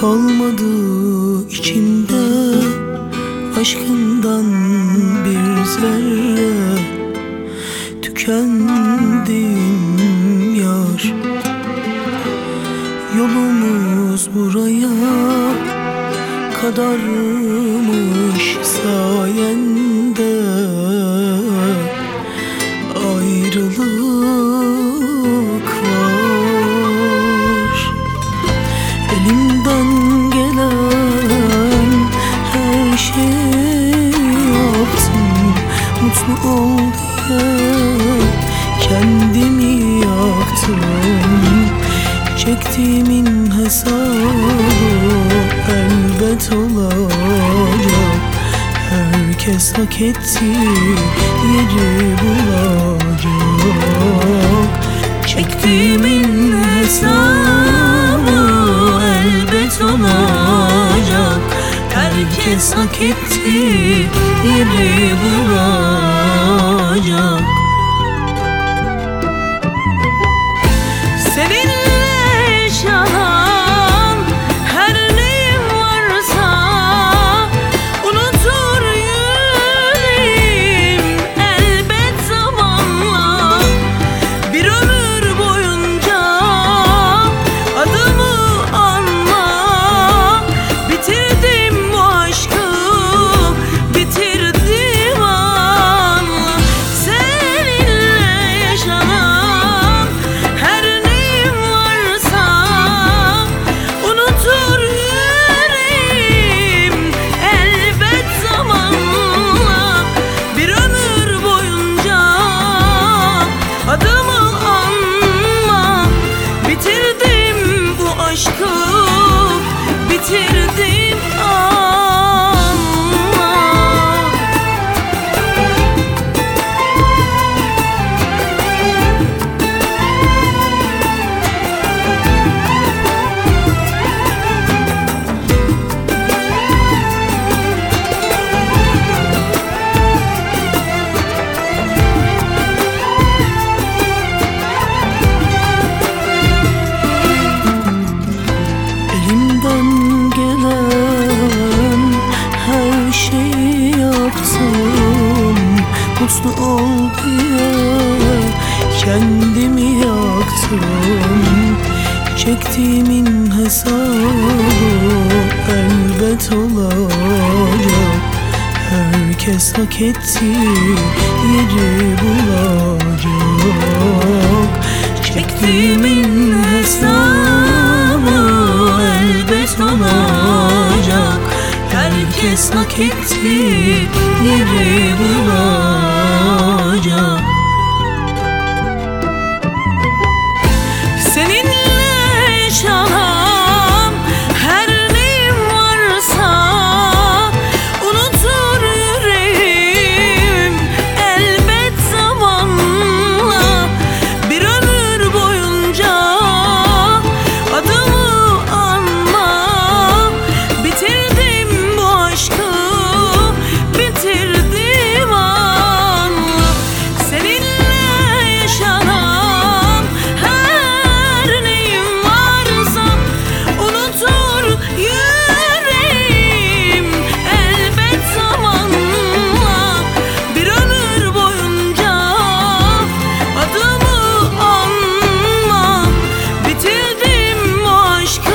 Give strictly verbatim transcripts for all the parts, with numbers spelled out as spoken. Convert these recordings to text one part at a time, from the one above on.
Kalmadı içimde aşkından bir zerre. Tükendim yar. Yolumuz buraya kadarmış sayende. Ayrılık var. Elimden gelen her şeyi yaptım, mutlu ol diye kendimi yaktım. Çektiğimin hesabı elbet olacak. Herkes hak ettiği yeri bulacak. Çektiğimin hesabı elbet olacak. Herkes hak ettiği yeri bulacak. Mutlu ol diye kendimi yaktım. Çektiğimin hesabı elbet olacak. Herkes hak ettiği yeri bulacak. Çektiğimin hesabı elbet olacak. Herkes hak ettiği yeri bulacak. Seninle yaşanan her neyim varsa unutur yüreğim elbet zamanla. Bir ömür boyunca adımı anma. Bitirdim bu aşkı, bitirdim anla. Seninle yaşanan her neyim varsa unutur yüreğim elbet zamanla. Bir ömür boyunca adımı anma. Bitirdim bu aşkı,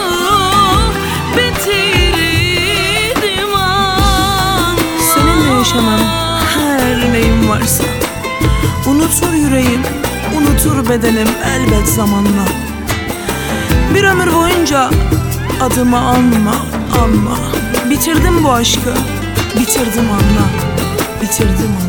bitirdim anla. Seninle yaşanan her neyim varsa unutur yüreğim, unutur bedenim elbet zamanla. Bir ömür boyunca adımı anma, anma. Bitirdim bu aşkı, bitirdim anla, bitirdim anla.